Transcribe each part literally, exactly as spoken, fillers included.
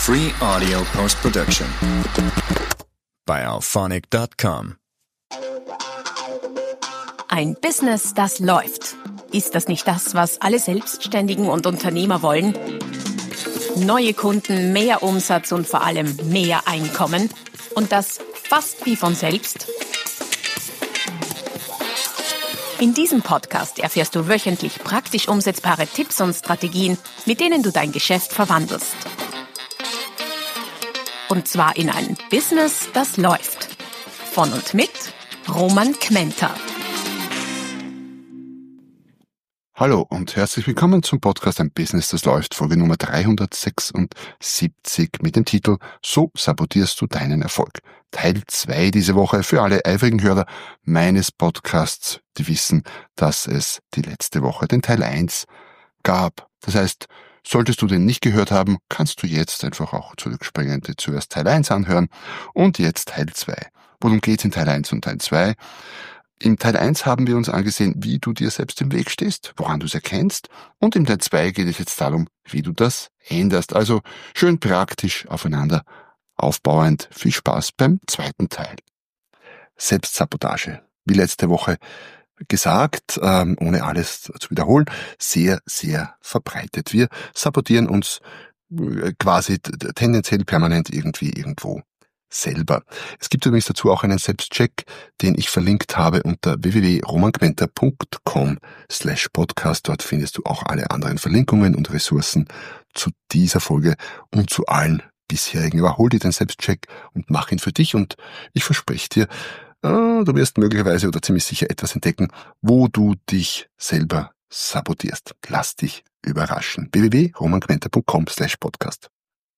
Free Audio Post-Production bei alphonic Punkt com. Ein Business, das läuft. Ist das nicht das, was alle Selbstständigen und Unternehmer wollen? Neue Kunden, mehr Umsatz und vor allem mehr Einkommen. Und das fast wie von selbst? In diesem Podcast erfährst du wöchentlich praktisch umsetzbare Tipps und Strategien, mit denen du dein Geschäft verwandelst. Und zwar in ein Business, das läuft. Von und mit Roman Kmenter. Hallo und herzlich willkommen zum Podcast Ein Business, das läuft, Folge Nummer dreihundertsechsundsiebzig mit dem Titel So sabotierst du deinen Erfolg. Teil zwei diese Woche für alle eifrigen Hörer meines Podcasts, die wissen, dass es die letzte Woche den Teil eins gab. Das heißt, solltest du den nicht gehört haben, kannst du jetzt einfach auch zurückspringen, dir zuerst Teil eins anhören und jetzt Teil zwei. Worum geht's in Teil eins und Teil zwei? Im Teil eins haben wir uns angesehen, wie du dir selbst im Weg stehst, woran du es erkennst, und im Teil zwei geht es jetzt darum, wie du das änderst. Also schön praktisch aufeinander aufbauend. Viel Spaß beim zweiten Teil. Selbstsabotage. Wie letzte Woche gesagt, ähm, ohne alles zu wiederholen, sehr, sehr verbreitet. Wir sabotieren uns äh, quasi t- tendenziell permanent irgendwie irgendwo selber. Es gibt übrigens dazu auch einen Selbstcheck, den ich verlinkt habe unter w w w punkt roman kmenter punkt com slash podcast. Dort findest du auch alle anderen Verlinkungen und Ressourcen zu dieser Folge und zu allen bisherigen. Überhol dir den Selbstcheck und mach ihn für dich und ich verspreche dir, äh, du wirst möglicherweise oder ziemlich sicher etwas entdecken, wo du dich selber sabotierst. Lass dich überraschen. w w w punkt roman kmenter punkt com slash podcast.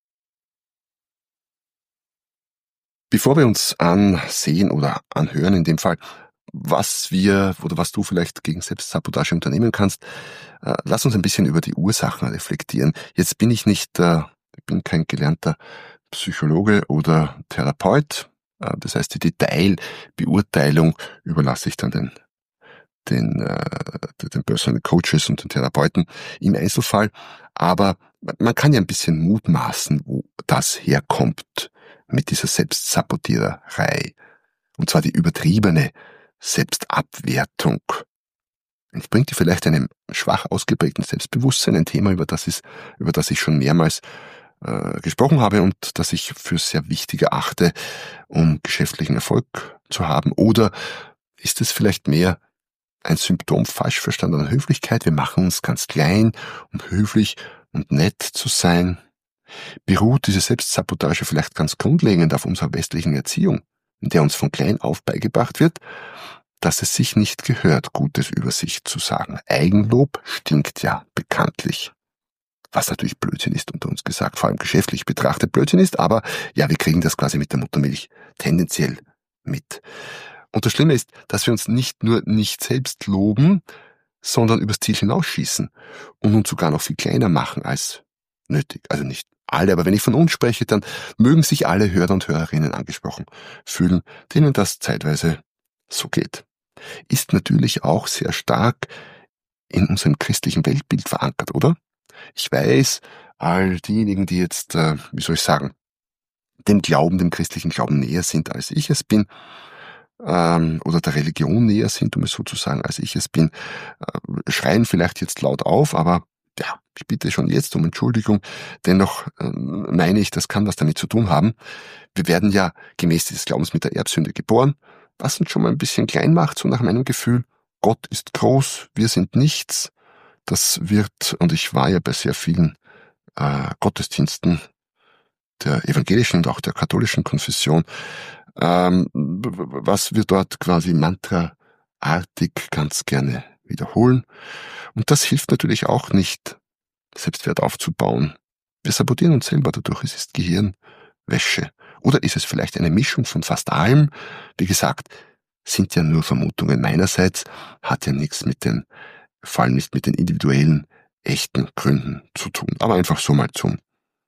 Bevor wir uns ansehen oder anhören, in dem Fall, was wir oder was du vielleicht gegen Selbstsabotage unternehmen kannst, äh, lass uns ein bisschen über die Ursachen reflektieren. Jetzt bin ich nicht, äh, ich bin kein gelernter Psychologe oder Therapeut. Äh, das heißt, die Detailbeurteilung überlasse ich dann den, den, äh, den Personal Coaches und den Therapeuten im Einzelfall. Aber man kann ja ein bisschen mutmaßen, wo das herkommt mit dieser Selbstsabotiererei. Und zwar die übertriebene Selbstabwertung. Entspringt die vielleicht einem schwach ausgeprägten Selbstbewusstsein, ein Thema, über das, ist, über das ich schon mehrmals äh, gesprochen habe und das ich für sehr wichtig erachte, um geschäftlichen Erfolg zu haben? Oder ist es vielleicht mehr ein Symptom falsch verstandener Höflichkeit? Wir machen uns ganz klein, um höflich und nett zu sein. Beruht diese Selbstsabotage vielleicht ganz grundlegend auf unserer westlichen Erziehung, in der uns von klein auf beigebracht wird, dass es sich nicht gehört, Gutes über sich zu sagen. Eigenlob stinkt ja bekanntlich. Was natürlich Blödsinn ist, unter uns gesagt, vor allem geschäftlich betrachtet Blödsinn ist, aber ja, wir kriegen das quasi mit der Muttermilch tendenziell mit. Und das Schlimme ist, dass wir uns nicht nur nicht selbst loben, sondern übers Ziel hinausschießen und uns sogar noch viel kleiner machen als nötig. Also nicht alle, aber wenn ich von uns spreche, dann mögen sich alle Hörer und Hörerinnen angesprochen fühlen, denen das zeitweise so geht. Ist natürlich auch sehr stark in unserem christlichen Weltbild verankert, oder? Ich weiß, all diejenigen, die jetzt, äh, wie soll ich sagen, dem Glauben, dem christlichen Glauben näher sind, als ich es bin, ähm, oder der Religion näher sind, um es so zu sagen, als ich es bin, äh, schreien vielleicht jetzt laut auf, aber ja, ich bitte schon jetzt um Entschuldigung, dennoch äh, meine ich, das kann was damit zu tun haben. Wir werden ja gemäß dieses Glaubens mit der Erbsünde geboren, was uns schon mal ein bisschen klein macht, so nach meinem Gefühl. Gott ist groß, wir sind nichts. Das wird, und ich war ja bei sehr vielen äh, Gottesdiensten der evangelischen und auch der katholischen Konfession, ähm, was wir dort quasi mantraartig ganz gerne wiederholen. Und das hilft natürlich auch nicht, Selbstwert aufzubauen. Wir sabotieren uns selber dadurch. Es ist Gehirnwäsche. Oder ist es vielleicht eine Mischung von fast allem? Wie gesagt, sind ja nur Vermutungen meinerseits, hat ja nichts mit den, vor allem nicht mit den individuellen, echten Gründen zu tun. Aber einfach so mal zum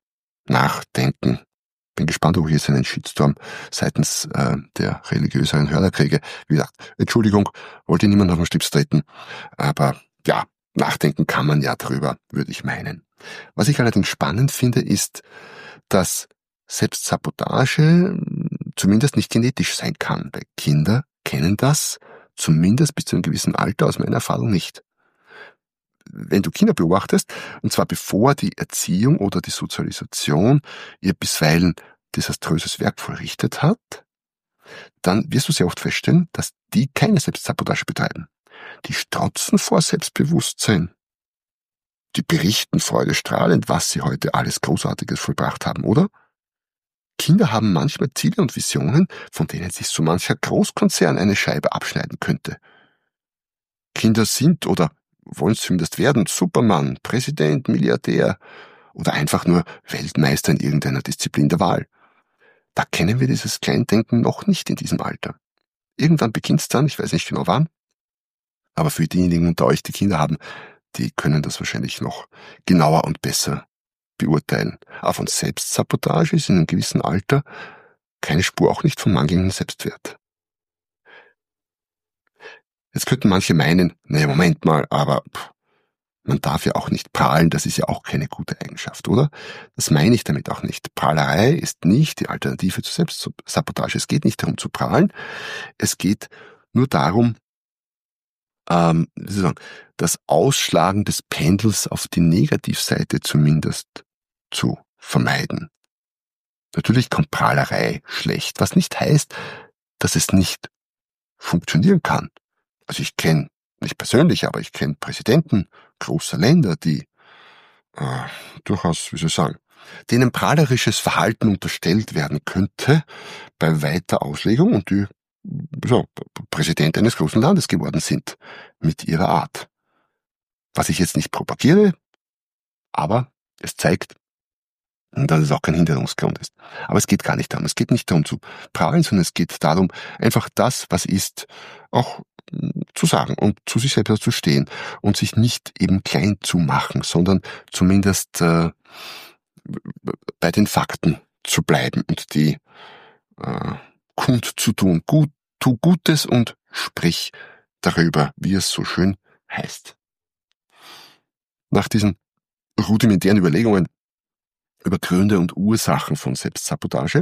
Nachdenken. Bin gespannt, ob ich jetzt einen Shitstorm seitens äh, der religiöseren Hörer kriege. Wie gesagt, Entschuldigung, wollte niemand auf den Schlips treten. Aber ja, nachdenken kann man ja drüber, würde ich meinen. Was ich allerdings spannend finde, ist, dass Selbstsabotage zumindest nicht genetisch sein kann, weil Kinder kennen das zumindest bis zu einem gewissen Alter aus meiner Erfahrung nicht. Wenn du Kinder beobachtest, und zwar bevor die Erziehung oder die Sozialisation ihr bisweilen desaströses Werk vollrichtet hat, dann wirst du sehr oft feststellen, dass die keine Selbstsabotage betreiben. Die strotzen vor Selbstbewusstsein. Die berichten freudestrahlend, was sie heute alles Großartiges vollbracht haben, oder? Kinder haben manchmal Ziele und Visionen, von denen sich so mancher Großkonzern eine Scheibe abschneiden könnte. Kinder sind oder wollen zumindest werden Superman, Präsident, Milliardär oder einfach nur Weltmeister in irgendeiner Disziplin der Wahl. Da kennen wir dieses Kleindenken noch nicht in diesem Alter. Irgendwann beginnt's dann, ich weiß nicht genau wann, aber für diejenigen unter euch, die Kinder haben, die können das wahrscheinlich noch genauer und besser beurteilen. Aber von Selbstsabotage ist in einem gewissen Alter keine Spur, auch nicht von mangelndem Selbstwert. Jetzt könnten manche meinen, naja, Moment mal, aber pff, man darf ja auch nicht prahlen, das ist ja auch keine gute Eigenschaft, oder? Das meine ich damit auch nicht. Prahlerei ist nicht die Alternative zur Selbstsabotage. Es geht nicht darum zu prahlen, es geht nur darum, ähm, wie soll ich sagen, das Ausschlagen des Pendels auf die Negativseite zumindest zu vermeiden. Natürlich kommt Prahlerei schlecht, was nicht heißt, dass es nicht funktionieren kann. Also ich kenne, nicht persönlich, aber ich kenne Präsidenten großer Länder, die äh, durchaus, wie soll ich sagen, denen prahlerisches Verhalten unterstellt werden könnte bei weiter Auslegung und die so, Präsident eines großen Landes geworden sind mit ihrer Art. Was ich jetzt nicht propagiere, aber es zeigt, dass es auch kein Hinderungsgrund ist. Aber es geht gar nicht darum. Es geht nicht darum zu prahlen, sondern es geht darum, einfach das, was ist, auch zu sagen und zu sich selbst zu stehen und sich nicht eben klein zu machen, sondern zumindest äh, bei den Fakten zu bleiben und die äh, kundzutun. Gut, tu Gutes und sprich darüber, wie es so schön heißt. Nach diesen rudimentären Überlegungen über Gründe und Ursachen von Selbstsabotage,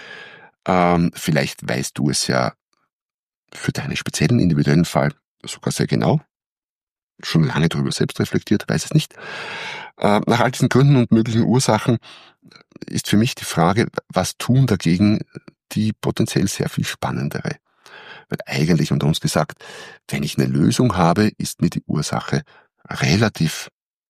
ähm, vielleicht weißt du es ja für deinen speziellen, individuellen Fall sogar sehr genau, schon lange darüber selbst reflektiert, weiß es nicht. Äh, nach all diesen Gründen und möglichen Ursachen ist für mich die Frage, was tun dagegen, die potenziell sehr viel spannendere. Weil eigentlich unter uns gesagt, wenn ich eine Lösung habe, ist mir die Ursache relativ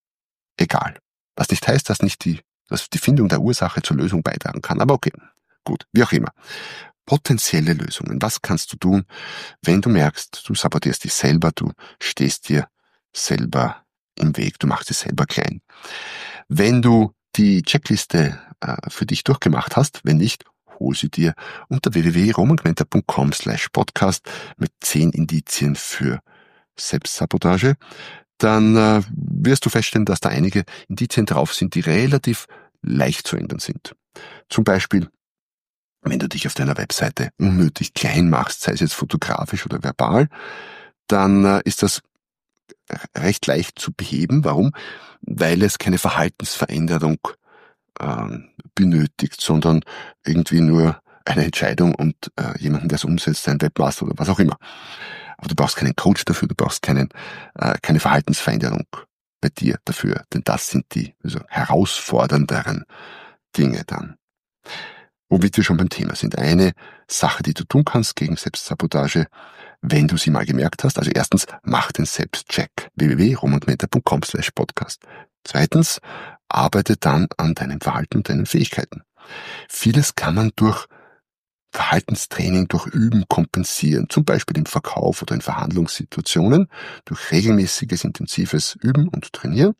egal. Was nicht heißt, dass nicht die, dass die Findung der Ursache zur Lösung beitragen kann. Aber okay, gut, wie auch immer. Potenzielle Lösungen. Was kannst du tun, wenn du merkst, du sabotierst dich selber, du stehst dir selber im Weg, du machst dich selber klein. Wenn du die Checkliste äh, für dich durchgemacht hast, wenn nicht, hol sie dir unter w w w punkt romangmenta punkt com slash podcast mit zehn Indizien für Selbstsabotage, dann äh, wirst du feststellen, dass da einige Indizien drauf sind, die relativ leicht zu ändern sind. Zum Beispiel, wenn du dich auf deiner Webseite unnötig klein machst, sei es jetzt fotografisch oder verbal, dann äh, ist das recht leicht zu beheben. Warum? Weil es keine Verhaltensveränderung äh, benötigt, sondern irgendwie nur eine Entscheidung und äh, jemanden, der es umsetzt, ein Webmaster oder was auch immer. Aber du brauchst keinen Coach dafür, du brauchst keinen, äh, keine Verhaltensveränderung bei dir dafür, denn das sind die also herausfordernderen Dinge dann. Womit wir schon beim Thema sind. Eine Sache, die du tun kannst gegen Selbstsabotage, wenn du sie mal gemerkt hast. Also erstens, mach den Selbstcheck. w w w punkt romangmenta punkt com slash podcast. Zweitens, arbeite dann an deinem Verhalten und deinen Fähigkeiten. Vieles kann man durch Verhaltenstraining, durch Üben kompensieren. Zum Beispiel im Verkauf oder in Verhandlungssituationen. Durch regelmäßiges, intensives Üben und Trainieren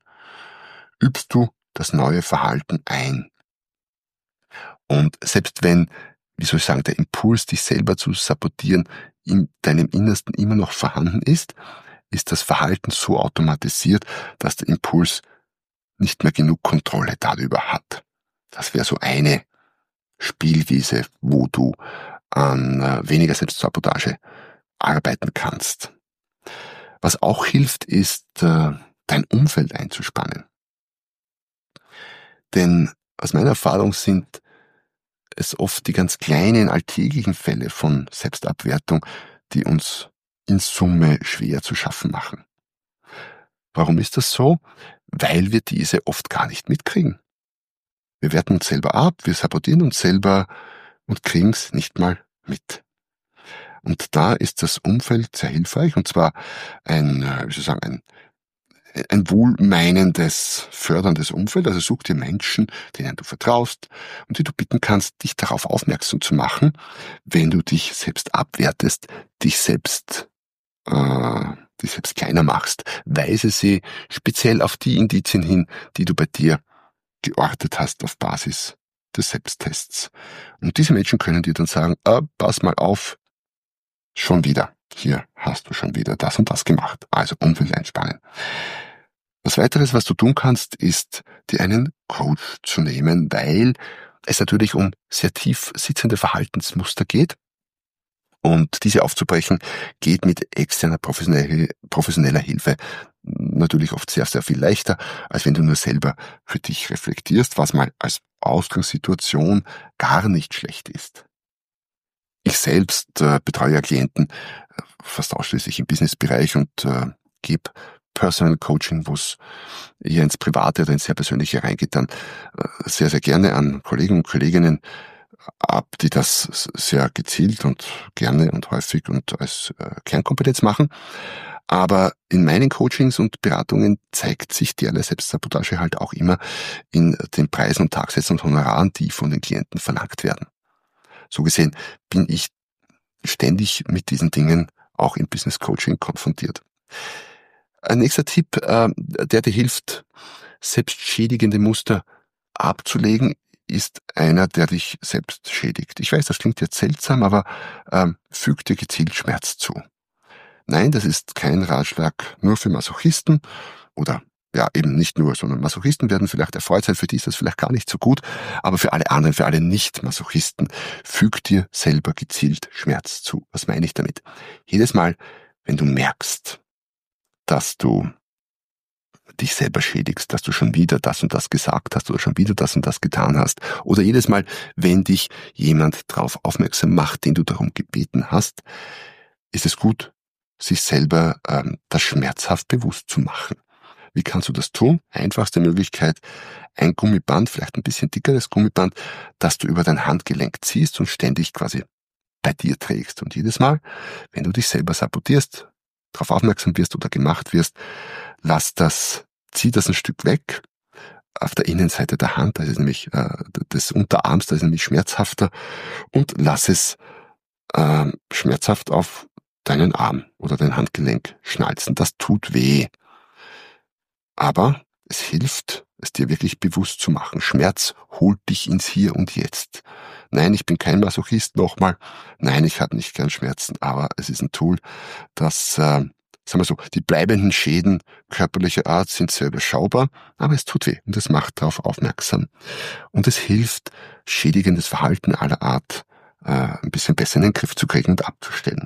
übst du das neue Verhalten ein. Und selbst wenn, wie soll ich sagen, der Impuls, dich selber zu sabotieren, in deinem Innersten immer noch vorhanden ist, ist das Verhalten so automatisiert, dass der Impuls nicht mehr genug Kontrolle darüber hat. Das wäre so eine Spielwiese, wo du an äh, weniger Selbstsabotage arbeiten kannst. Was auch hilft, ist, äh, dein Umfeld einzuspannen. Denn aus meiner Erfahrung sind es oft die ganz kleinen alltäglichen Fälle von Selbstabwertung, die uns in Summe schwer zu schaffen machen. Warum ist das so? Weil wir diese oft gar nicht mitkriegen. Wir werten uns selber ab, wir sabotieren uns selber und kriegen es nicht mal mit. Und da ist das Umfeld sehr hilfreich, und zwar ein, wie soll ich sagen, ein, ein wohlmeinendes, förderndes Umfeld. Also such dir Menschen, denen du vertraust und die du bitten kannst, dich darauf aufmerksam zu machen, wenn du dich selbst abwertest, dich selbst, äh, dich selbst kleiner machst. Weise sie speziell auf die Indizien hin, die du bei dir geortet hast auf Basis des Selbsttests. Und diese Menschen können dir dann sagen, ah, pass mal auf, schon wieder, hier hast du schon wieder das und das gemacht. Also Umfeld einspannen. Was weiteres, was du tun kannst, ist, dir einen Coach zu nehmen, weil es natürlich um sehr tief sitzende Verhaltensmuster geht. Und diese aufzubrechen, geht mit externer professioneller Hilfe natürlich oft sehr, sehr viel leichter, als wenn du nur selber für dich reflektierst, was mal als Ausgangssituation gar nicht schlecht ist. Ich selbst äh, betreue ja Klienten äh, fast ausschließlich im Businessbereich und äh, gebe Personal Coaching, wo es eher ins Private oder ins sehr Persönliche reingeht, dann äh, sehr, sehr gerne an Kollegen und Kolleginnen ab, die das sehr gezielt und gerne und häufig und als äh, Kernkompetenz machen. Aber in meinen Coachings und Beratungen zeigt sich derlei Selbstsabotage halt auch immer in den Preisen und Tagsätzen und Honoraren, die von den Klienten verlangt werden. So gesehen bin ich ständig mit diesen Dingen auch im Business Coaching konfrontiert. Ein nächster Tipp, äh, der dir hilft, selbstschädigende Muster abzulegen, ist einer, der dich selbst schädigt. Ich weiß, das klingt jetzt seltsam, aber ähm, füg dir gezielt Schmerz zu. Nein, das ist kein Ratschlag nur für Masochisten oder ja eben nicht nur, sondern Masochisten werden vielleicht erfreut sein, für die ist das vielleicht gar nicht so gut, aber für alle anderen, für alle Nicht-Masochisten, füg dir selber gezielt Schmerz zu. Was meine ich damit? Jedes Mal, wenn du merkst, dass du dich selber schädigst, dass du schon wieder das und das gesagt hast oder schon wieder das und das getan hast. Oder jedes Mal, wenn dich jemand darauf aufmerksam macht, den du darum gebeten hast, ist es gut, sich selber ähm, das schmerzhaft bewusst zu machen. Wie kannst du das tun? Einfachste Möglichkeit, ein Gummiband, vielleicht ein bisschen dickeres Gummiband, das du über dein Handgelenk ziehst und ständig quasi bei dir trägst. Und jedes Mal, wenn du dich selber sabotierst, darauf aufmerksam wirst oder gemacht wirst, lass das, zieh das ein Stück weg auf der Innenseite der Hand, das ist nämlich äh, des Unterarms, das ist nämlich schmerzhafter, und lass es äh, schmerzhaft auf deinen Arm oder dein Handgelenk schnalzen. Das tut weh. Aber es hilft, es dir wirklich bewusst zu machen. Schmerz holt dich ins Hier und Jetzt. Nein, ich bin kein Masochist, nochmal. Nein, ich habe nicht gern Schmerzen, aber es ist ein Tool, das, äh, sagen wir so, die bleibenden Schäden körperlicher Art sind sehr überschaubar, aber es tut weh und es macht darauf aufmerksam. Und es hilft, schädigendes Verhalten aller Art äh, ein bisschen besser in den Griff zu kriegen und abzustellen.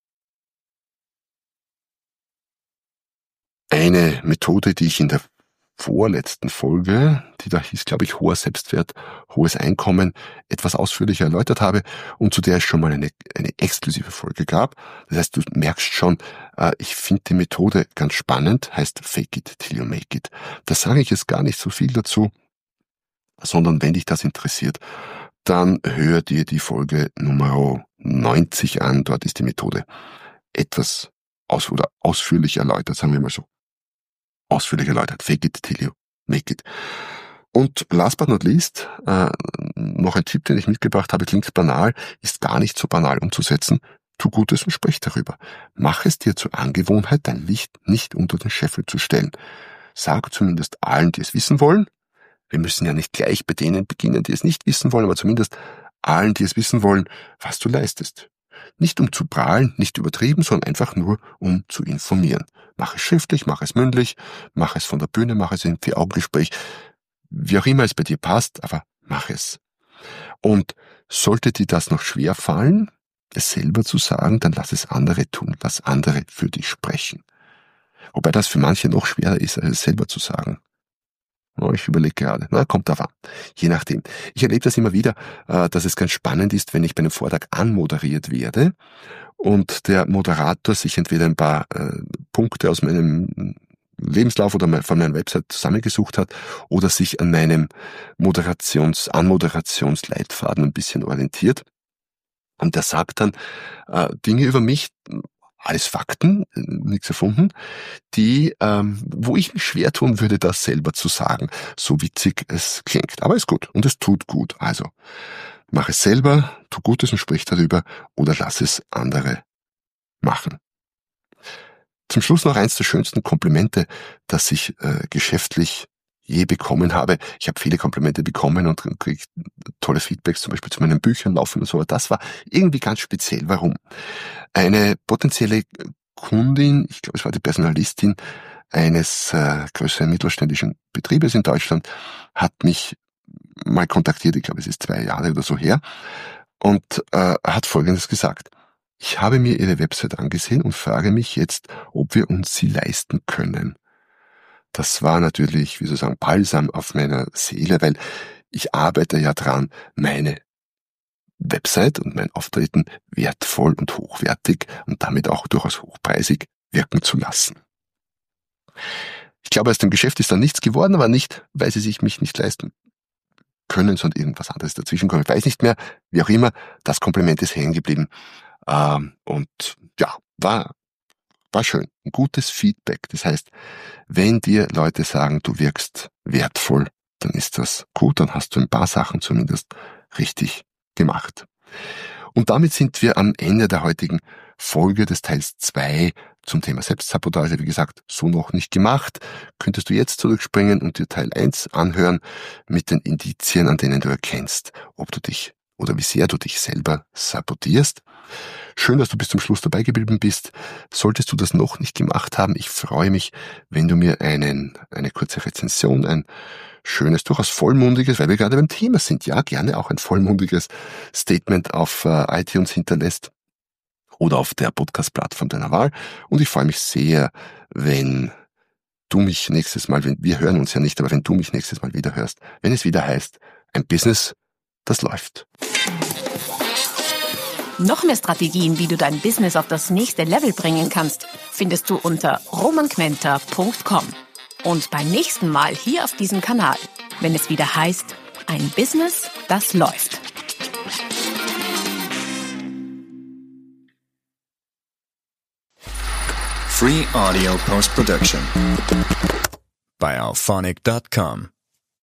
Eine Methode, die ich in der vorletzten Folge, die da hieß, glaube ich, hoher Selbstwert, hohes Einkommen, etwas ausführlicher erläutert habe und zu der es schon mal eine, eine exklusive Folge gab. Das heißt, du merkst schon, äh, ich finde die Methode ganz spannend, heißt Fake it till you make it. Da sage ich jetzt gar nicht so viel dazu, sondern wenn dich das interessiert, dann hör dir die Folge Nummer neunzig an. Dort ist die Methode etwas aus oder ausführlich erläutert, sagen wir mal so. Ausführlich erläutert. Fake it till you make it. Und last but not least, äh, noch ein Tipp, den ich mitgebracht habe, klingt banal, ist gar nicht so banal umzusetzen. Tu Gutes und sprich darüber. Mach es dir zur Angewohnheit, dein Licht nicht unter den Scheffel zu stellen. Sag zumindest allen, die es wissen wollen. Wir müssen ja nicht gleich bei denen beginnen, die es nicht wissen wollen, aber zumindest allen, die es wissen wollen, was du leistest. Nicht um zu prahlen, nicht übertrieben, sondern einfach nur um zu informieren. Mach es schriftlich, mach es mündlich, mach es von der Bühne, mach es im Vier-Augen-Gespräch, wie auch immer es bei dir passt, aber mach es. Und sollte dir das noch schwer fallen, es selber zu sagen, dann lass es andere tun, lass andere für dich sprechen. Wobei das für manche noch schwerer ist, als es selber zu sagen. Ich überlege gerade, na, kommt drauf an. Je nachdem. Ich erlebe das immer wieder, dass es ganz spannend ist, wenn ich bei einem Vortrag anmoderiert werde und der Moderator sich entweder ein paar äh, Punkte aus meinem Lebenslauf oder von meiner Website zusammengesucht hat oder sich an meinem Moderations-, Anmoderationsleitfaden ein bisschen orientiert. Und der sagt dann äh, Dinge über mich, alles Fakten, nichts erfunden, die, ähm, wo ich mich schwer tun würde, das selber zu sagen, so witzig es klingt. Aber ist gut und es tut gut. Also mach es selber, tu Gutes und sprich darüber oder lass es andere machen. Zum Schluss noch eins der schönsten Komplimente, das ich äh, geschäftlich je bekommen habe. Ich habe viele Komplimente bekommen und kriege tolle Feedbacks, zum Beispiel zu meinen Büchern laufen und so, aber das war irgendwie ganz speziell. Warum? Eine potenzielle Kundin, ich glaube es war die Personalistin eines äh, größeren mittelständischen Betriebes in Deutschland, hat mich mal kontaktiert, ich glaube es ist zwei Jahre oder so her, und äh, hat Folgendes gesagt: Ich habe mir Ihre Website angesehen und frage mich jetzt, ob wir uns sie leisten können. Das war natürlich, wie soll ich sagen, Balsam auf meiner Seele, weil ich arbeite ja dran, meine Website und mein Auftreten wertvoll und hochwertig und damit auch durchaus hochpreisig wirken zu lassen. Ich glaube, aus dem Geschäft ist dann nichts geworden, aber nicht, weil sie sich mich nicht leisten können, sondern irgendwas anderes dazwischen kommt. Ich weiß nicht mehr, wie auch immer, das Kompliment ist hängen geblieben. Ähm, und ja, war War schön. Ein gutes Feedback. Das heißt, wenn dir Leute sagen, du wirkst wertvoll, dann ist das gut, dann hast du ein paar Sachen zumindest richtig gemacht. Und damit sind wir am Ende der heutigen Folge des Teils zwei zum Thema Selbstsabotage. Wie gesagt, so noch nicht gemacht. Könntest du jetzt zurückspringen und dir Teil eins anhören mit den Indizien, an denen du erkennst, ob du dich oder wie sehr du dich selber sabotierst. Schön, dass du bis zum Schluss dabei geblieben bist. Solltest du das noch nicht gemacht haben, ich freue mich, wenn du mir einen, eine kurze Rezension, ein schönes, durchaus vollmundiges, weil wir gerade beim Thema sind, ja, gerne auch ein vollmundiges Statement auf äh, iTunes hinterlässt oder auf der Podcast-Plattform deiner Wahl. Und ich freue mich sehr, wenn du mich nächstes Mal, wenn, wir hören uns ja nicht, aber wenn du mich nächstes Mal wieder hörst, wenn es wieder heißt, ein Business, das läuft. Noch mehr Strategien, wie du dein Business auf das nächste Level bringen kannst, findest du unter roman quenter punkt com. Und beim nächsten Mal hier auf diesem Kanal, wenn es wieder heißt, ein Business, das läuft. Free Audio Post Production by alphonic dot com.